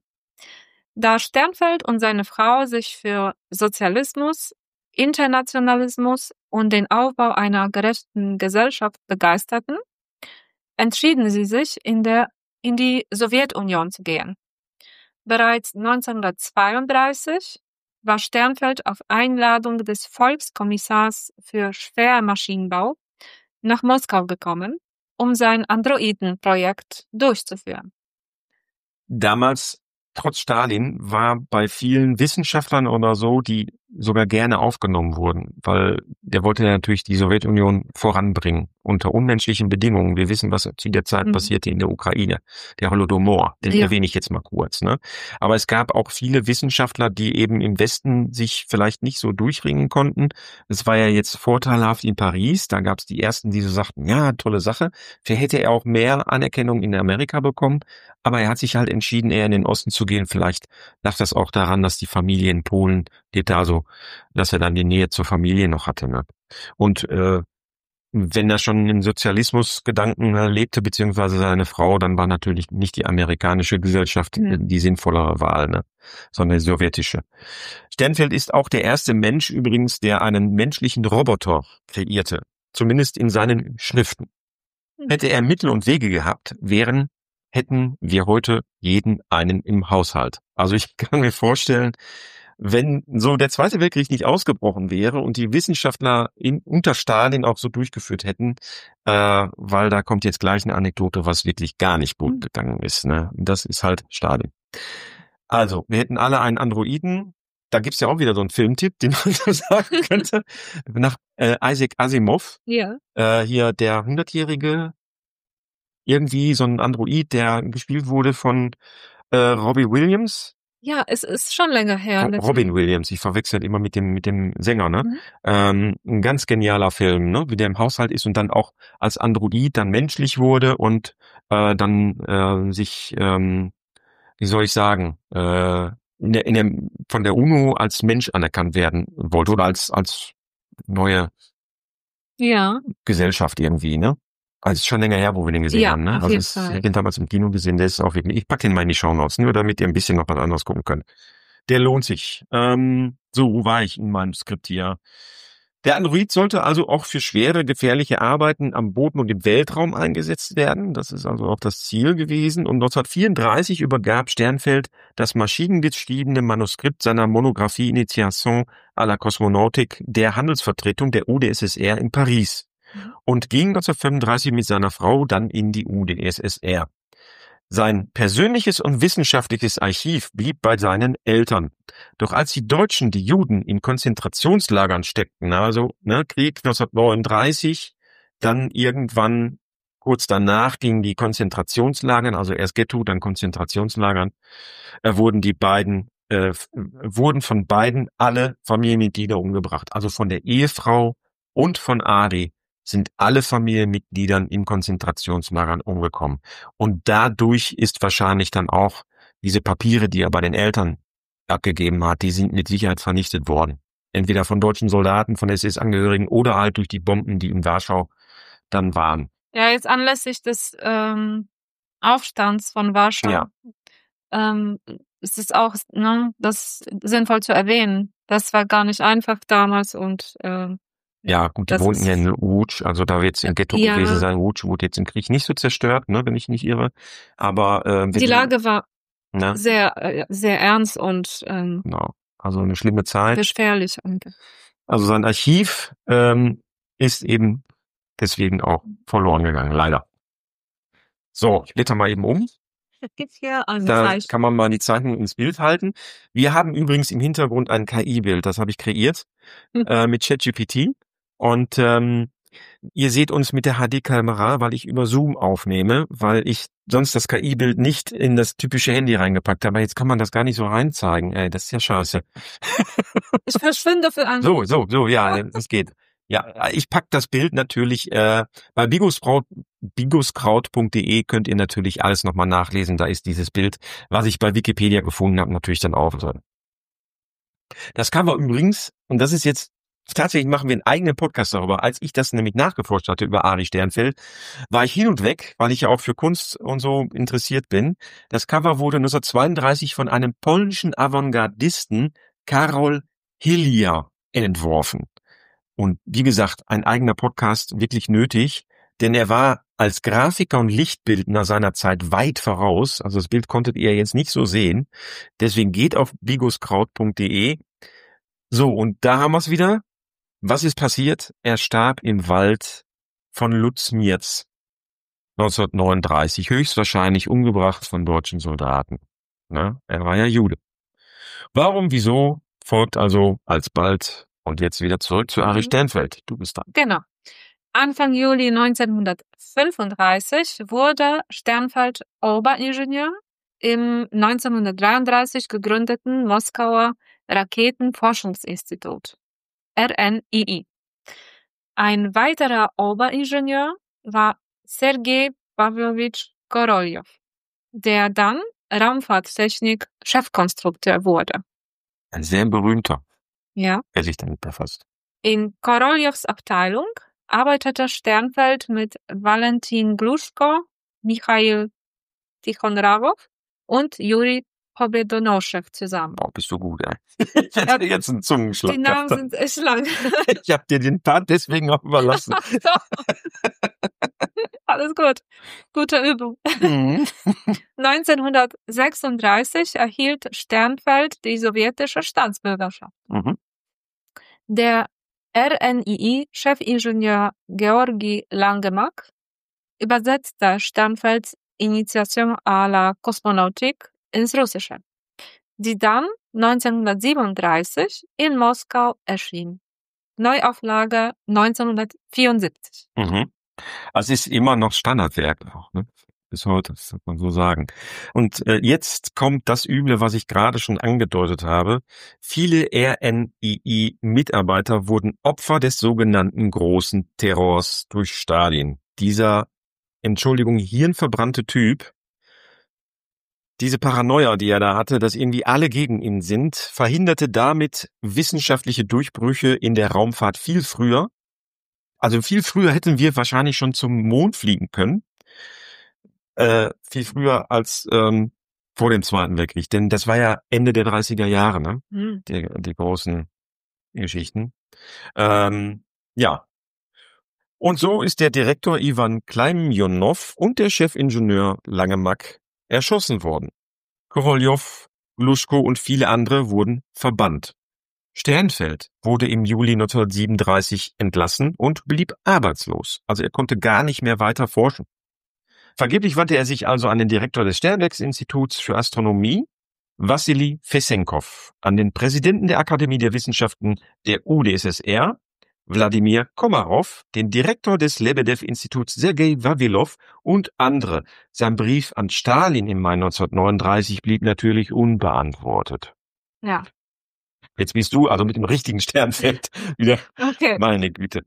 Da Sternfeld und seine Frau sich für Sozialismus, Internationalismus und den Aufbau einer gerechten Gesellschaft begeisterten, entschieden sie sich, in, der, in die Sowjetunion zu gehen. Bereits neunzehnhundertzweiunddreißig war Sternfeld auf Einladung des Volkskommissars für Schwermaschinenbau nach Moskau gekommen, um sein Androidenprojekt durchzuführen. Damals, trotz Stalin, war bei vielen Wissenschaftlern oder so, die sogar gerne aufgenommen wurden, weil der wollte ja natürlich die Sowjetunion voranbringen unter unmenschlichen Bedingungen. Wir wissen, was zu der Zeit Mhm. passierte in der Ukraine. Der Holodomor, den Ja. erwähne ich jetzt mal kurz. Ne? Aber es gab auch viele Wissenschaftler, die eben im Westen sich vielleicht nicht so durchringen konnten. Es war ja jetzt vorteilhaft in Paris. Da gab es die Ersten, die so sagten, ja, tolle Sache. Vielleicht hätte er auch mehr Anerkennung in Amerika bekommen. Aber er hat sich halt entschieden, eher in den Osten zu gehen. Vielleicht lag das auch daran, dass die Familie in Polen lebte, also dass er dann die Nähe zur Familie noch hatte. Ne? Und äh, wenn er schon in Sozialismusgedanken äh, lebte, beziehungsweise seine Frau, dann war natürlich nicht die amerikanische Gesellschaft Ja. äh, die sinnvollere Wahl, ne? sondern die sowjetische. Sternfeld ist auch der erste Mensch übrigens, der einen menschlichen Roboter kreierte, zumindest in seinen Schriften. Hm. Hätte er Mittel und Wege gehabt, wären hätten wir heute jeden einen im Haushalt. Also ich kann mir vorstellen, wenn so der Zweite Weltkrieg nicht ausgebrochen wäre und die Wissenschaftler in, unter Stalin auch so durchgeführt hätten, äh, weil da kommt jetzt gleich eine Anekdote, was wirklich gar nicht gut gegangen ist. Ne? Das ist halt Stalin. Also, wir hätten alle einen Androiden. Da gibt's ja auch wieder so einen Filmtipp, den man so sagen könnte. Nach äh, Isaac Asimov. Ja. Äh, hier der hundertjährige, irgendwie so ein Android, der gespielt wurde von äh, Robbie Williams. Ja, es ist schon länger her. Ro- Robin Williams, ich verwechsel immer mit dem mit dem Sänger, ne? Mhm. Ähm, ein ganz genialer Film, ne? Wie der im Haushalt ist und dann auch als Android dann menschlich wurde und äh, dann äh, sich, ähm, wie soll ich sagen, äh, in der, in der, von der UNO als Mensch anerkannt werden wollte oder als als neue Ja. Gesellschaft irgendwie, ne? Also ist schon länger her, wo wir den gesehen Ja, haben, ne? auf Also jeden ist, Fall. ich hab den damals im Kino gesehen, der ist auch wirklich, ich pack den mal in die Shownotes, nur damit ihr ein bisschen noch was anderes gucken könnt. Der lohnt sich. Ähm, so, wo war ich in meinem Skript hier? Der Android sollte also auch für schwere, gefährliche Arbeiten am Boden und im Weltraum eingesetzt werden. Das ist also auch das Ziel gewesen. Und neunzehnhundertvierunddreißig übergab Sternfeld das maschinengeschriebene Manuskript seiner Monographie Initiation à la Kosmonautik der Handelsvertretung der U d S S R in Paris und ging neunzehnhundertfünfunddreißig mit seiner Frau dann in die U d S S R. Sein persönliches und wissenschaftliches Archiv blieb bei seinen Eltern. Doch als die Deutschen die Juden in Konzentrationslagern steckten, also ne, Krieg neunzehnhundertneununddreißig, dann irgendwann kurz danach gingen die Konzentrationslagern, also erst Ghetto, dann Konzentrationslagern, äh, wurden die beiden äh, f- wurden von beiden alle Familienmitglieder umgebracht. Also von der Ehefrau und von Adi sind alle Familienmitgliedern in Konzentrationslagern umgekommen. Und dadurch ist wahrscheinlich dann auch diese Papiere, die er bei den Eltern abgegeben hat, die sind mit Sicherheit vernichtet worden. Entweder von deutschen Soldaten, von S S-Angehörigen oder halt durch die Bomben, die in Warschau dann waren. Ja, jetzt anlässlich des ähm, Aufstands von Warschau. Ja. Ähm, es ist auch, ne, das sinnvoll zu erwähnen. Das war gar nicht einfach damals und ähm, Ja, gut, die das wohnten ist- ja in Łódź, also da wird es im Ghetto Ja. gewesen sein. Łódź wurde jetzt im Krieg nicht so zerstört, ne, wenn ich nicht irre. Aber äh, die Lage war ne, sehr, äh, sehr ernst und ähm, genau, also eine schlimme Zeit. gefährlich. Und, Also sein Archiv ähm, ist eben deswegen auch verloren gegangen, leider. So, ich blätter mal eben um. ja, also Da kann man mal die Zeichnung ins Bild halten. Wir haben übrigens im Hintergrund ein K I-Bild, das habe ich kreiert Hm. äh, mit ChatGPT. Und ähm, ihr seht uns mit der H D-Kamera, weil ich über Zoom aufnehme, weil ich sonst das K I-Bild nicht in das typische Handy reingepackt habe. Aber jetzt kann man das gar nicht so reinzeigen. Ey, das ist ja scheiße. ich verschwinde für einen. So, so, so, ja, das geht. Ja, ich pack das Bild natürlich äh, bei bigoskraut, bigoskraut punkt de könnt ihr natürlich alles nochmal nachlesen. Da ist dieses Bild, was ich bei Wikipedia gefunden habe, natürlich dann auch drin. Das Cover übrigens, und das ist jetzt, tatsächlich machen wir einen eigenen Podcast darüber. Als ich das nämlich nachgeforscht hatte über Ari Sternfeld, war ich hin und weg, weil ich ja auch für Kunst und so interessiert bin. Das Cover wurde neunzehnhundertzweiunddreißig von einem polnischen Avantgardisten, Karol Hylia, entworfen. Und wie gesagt, ein eigener Podcast wirklich nötig, denn er war als Grafiker und Lichtbildner seiner Zeit weit voraus. Also das Bild konntet ihr jetzt nicht so sehen. Deswegen geht auf bigoskraut punkt de. So, und da haben wir es wieder. Was ist passiert? Er starb im Wald von Lutzmierz neunzehnhundertneununddreißig, höchstwahrscheinlich umgebracht von deutschen Soldaten. Ne? Er war ja Jude. Warum, wieso? folgt also alsbald. Und jetzt wieder zurück zu Arie Mhm. Sternfeld. Du bist dran. Genau. Anfang Juli neunzehnhundertfünfunddreißig wurde Sternfeld Oberingenieur im neunzehnhundertdreiunddreißig gegründeten Moskauer Raketenforschungsinstitut R N I I. Ein weiterer Oberingenieur war Sergei Pawlowitsch Koroljow, der dann Raumfahrttechnik-Chefkonstrukteur wurde. Ein sehr berühmter, Ja. der sich damit befasst. In Koroljows Abteilung arbeitete Sternfeld mit Valentin Gluschko, Michail Tichonravov und Juri Pobjedonoschew zusammen. Boah, bist du gut, ey. Ich hätte jetzt einen Zungenschlag Die Namen gehabt. sind echt lang. Ich habe dir den Part deswegen auch überlassen. So. Alles gut. Gute Übung. Mhm. neunzehnhundertsechsunddreißig erhielt Sternfeld die sowjetische Staatsbürgerschaft. Mhm. Der R N I I-Chefingenieur Georgi Langemak übersetzte Sternfelds Initiation à la Kosmonautik ins Russische, die dann neunzehnhundertsiebenunddreißig in Moskau erschien. Neuauflage neunzehnhundertvierundsiebzig. Mhm. Also es ist immer noch Standardwerk auch, ne? Bis heute, das kann man so sagen. Und äh, jetzt kommt das Üble, was ich gerade schon angedeutet habe. Viele R N I I-Mitarbeiter wurden Opfer des sogenannten großen Terrors durch Stalin. Dieser, Entschuldigung, hirnverbrannte Typ, diese Paranoia, die er da hatte, dass irgendwie alle gegen ihn sind, verhinderte damit wissenschaftliche Durchbrüche in der Raumfahrt viel früher. Also viel früher hätten wir wahrscheinlich schon zum Mond fliegen können. Äh, viel früher als ähm, vor dem Zweiten Weltkrieg. Denn das war ja Ende der dreißiger Jahre, ne? Hm. Die, die großen Geschichten. Ähm, ja. Und so ist der Direktor Iwan Kleimjonow und der Chefingenieur Langemak erschossen worden. Koroljow, Gluschko und viele andere wurden verbannt. Sternfeld wurde im Juli neunzehnhundertsiebenunddreißig entlassen und blieb arbeitslos. Also er konnte gar nicht mehr weiter forschen. Vergeblich wandte er sich also an den Direktor des Sternwerksinstituts für Astronomie, Wassili Fesenkov, an den Präsidenten der Akademie der Wissenschaften der U d S S R, Wladimir Komarov, den Direktor des Lebedew-Instituts Sergei Wawilov und andere. Sein Brief an Stalin im Mai neunzehnhundertneununddreißig blieb natürlich unbeantwortet. Ja. Jetzt bist du also mit dem richtigen Sternfeld wieder. Okay. Meine Güte.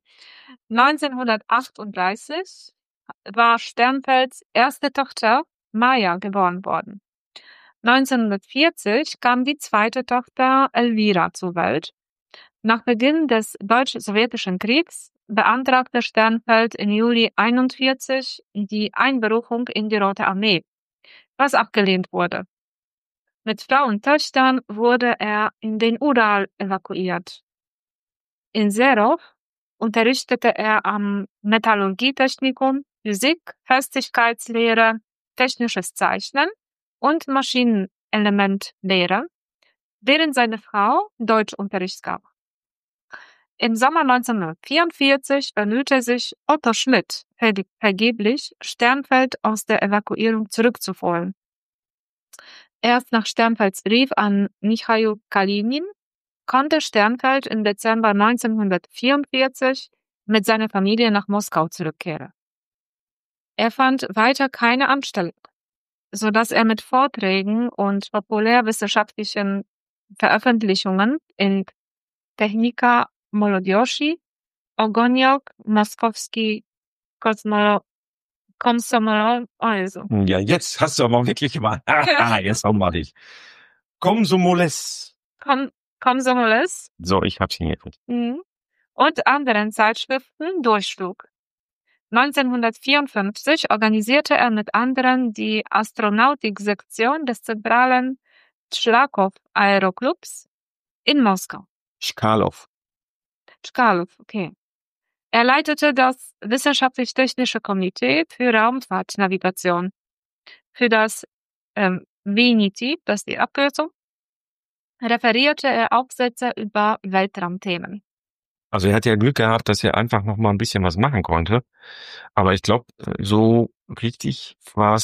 neunzehnhundertachtunddreißig war Sternfelds erste Tochter Maja geboren worden. neunzehnhundertvierzig kam die zweite Tochter Elvira zur Welt. Nach Beginn des Deutsch-Sowjetischen Kriegs beantragte Sternfeld im Juli einundvierzig die Einberufung in die Rote Armee, was abgelehnt wurde. Mit Frau und Töchtern wurde er in den Ural evakuiert. In Serov unterrichtete er am Metallurgietechnikum Physik, Festigkeitslehre, technisches Zeichnen und Maschinenelementlehre, während seine Frau Deutschunterricht gab. Im Sommer neunzehnhundertvierundvierzig bemühte sich Otto Schmidt vergeblich, Sternfeld aus der Evakuierung zurückzuholen. Erst nach Sternfelds Brief an Michail Kalinin konnte Sternfeld im Dezember neunzehnhundertvierundvierzig mit seiner Familie nach Moskau zurückkehren. Er fand weiter keine Anstellung, sodass er mit Vorträgen und populärwissenschaftlichen Veröffentlichungen in Technika Molodjoshi, Ogoniok, Moskowski, Kosmolo, Komsomol, also. Ja, jetzt hast du aber wirklich mal. Ah, jetzt haben wir dich. Komsomoles. Kom Komsomoles. So, ich hab's hingekriegt. Mhm. Und anderen Zeitschriften durchschlug. neunzehnhundertvierundfünfzig organisierte er mit anderen die Astronautik-Sektion des zentralen Tschlakow-Aeroclubs in Moskau. Schkalow. Schkalow, okay. Er leitete das Wissenschaftlich-Technische Komitee für Raumfahrtnavigation. Für das ähm, W N I T, das ist die Abkürzung, referierte er Aufsätze über Weltraumthemen. Also er hat ja Glück gehabt, dass er einfach noch mal ein bisschen was machen konnte. Aber ich glaube, so richtig war es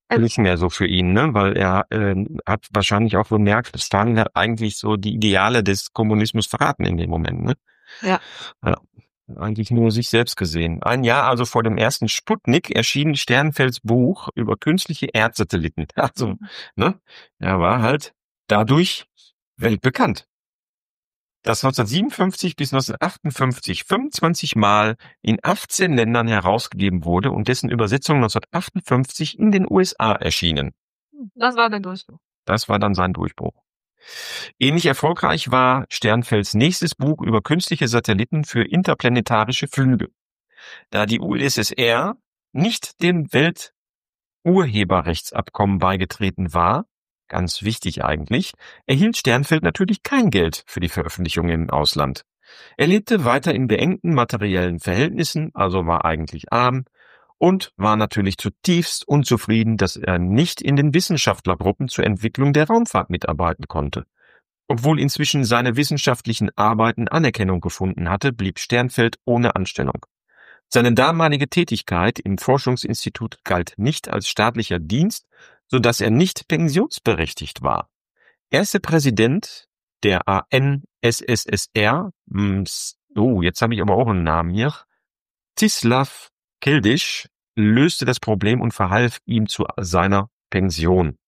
nicht mehr so für ihn, ne? Weil er äh, hat wahrscheinlich auch bemerkt, Stalin hat eigentlich so die Ideale des Kommunismus verraten in dem Moment, ne? Ja. Ja. Eigentlich nur sich selbst gesehen. Ein Jahr also vor dem ersten Sputnik erschien Sternfelds Buch über künstliche Erdsatelliten. Also, ne? Er war halt dadurch weltbekannt. Das neunzehnhundertsiebenundfünfzig bis neunzehnhundertachtundfünfzig fünfundzwanzig Mal in achtzehn Ländern herausgegeben wurde und dessen Übersetzung neunzehnhundertachtundfünfzig in den U S A erschienen. Das war der Durchbruch. Das war dann sein Durchbruch. Ähnlich erfolgreich war Sternfelds nächstes Buch über künstliche Satelliten für interplanetarische Flüge. Da die U d S S R nicht dem Welturheberrechtsabkommen beigetreten war, ganz wichtig eigentlich, erhielt Sternfeld natürlich kein Geld für die Veröffentlichung im Ausland. Er lebte weiter in beengten materiellen Verhältnissen, also war eigentlich arm, und war natürlich zutiefst unzufrieden, dass er nicht in den Wissenschaftlergruppen zur Entwicklung der Raumfahrt mitarbeiten konnte. Obwohl inzwischen seine wissenschaftlichen Arbeiten Anerkennung gefunden hatte, blieb Sternfeld ohne Anstellung. Seine damalige Tätigkeit im Forschungsinstitut galt nicht als staatlicher Dienst, so dass er nicht pensionsberechtigt war. Erster Präsident der A N S S S R, oh, jetzt habe ich aber auch einen Namen hier, Mstislav Keldysh, löste das Problem und verhalf ihm zu seiner Pension.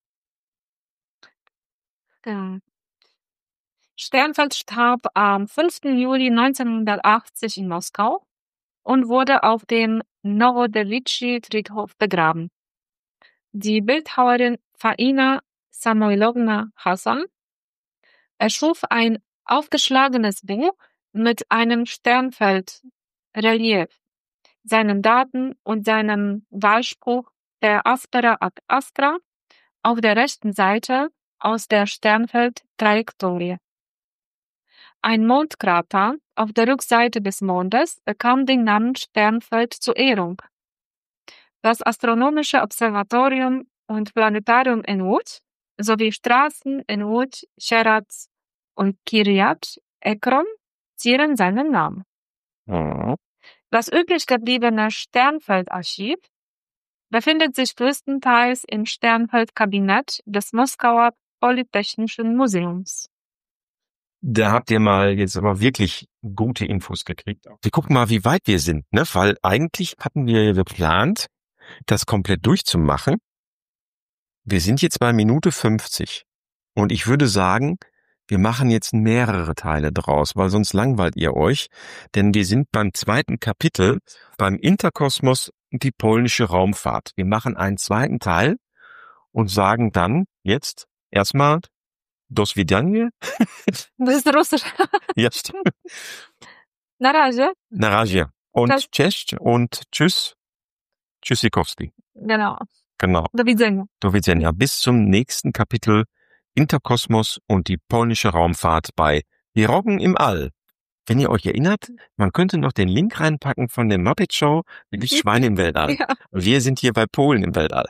Ja. Sternfeld starb am fünften Juli neunzehnhundertachtzig in Moskau und wurde auf dem Novodevitschi-Friedhof begraben. Die Bildhauerin Faina Samoilowna Hassan erschuf ein aufgeschlagenes Buch mit einem Sternfeld-Relief, seinen Daten und seinem Wahlspruch der Aspera ad Astra auf der rechten Seite aus der Sternfeld-Trajektorie. Ein Mondkrater auf der Rückseite des Mondes bekam den Namen Sternfeld zur Ehrung. Das Astronomische Observatorium und Planetarium in Łódź sowie Straßen in Łódź, Sieradz und Kiryat Ekron zieren seinen Namen. Mhm. Das übrig gebliebene Sternfeldarchiv befindet sich größtenteils im Sternfeld-Kabinett des Moskauer Polytechnischen Museums. Da habt ihr mal jetzt aber wirklich gute Infos gekriegt. Wir gucken mal, wie weit wir sind, ne? Weil eigentlich hatten wir geplant, das komplett durchzumachen. Wir sind jetzt bei Minute fünfzig. Und ich würde sagen, wir machen jetzt mehrere Teile draus, weil sonst langweilt ihr euch. Denn wir sind beim zweiten Kapitel, beim Interkosmos und die polnische Raumfahrt. Wir machen einen zweiten Teil und sagen dann jetzt erstmal Do svidania. Das ist russisch. Ja, stimmt. Na razie. Na razie. Und Cześć. Cześć und Tschüss. Tschüssikowski. Genau. Genau. Do widzenia. Do widzenia. Bis zum nächsten Kapitel Interkosmos und die polnische Raumfahrt bei Pierogen im All. Wenn ihr euch erinnert, man könnte noch den Link reinpacken von der Muppet Show mit die Schweine im Weltall. Ja. Wir sind hier bei Polen im Weltall.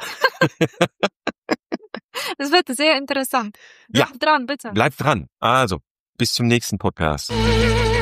Das wird sehr interessant. Ja. Bleibt dran, bitte. Bleibt dran. Also, bis zum nächsten Podcast.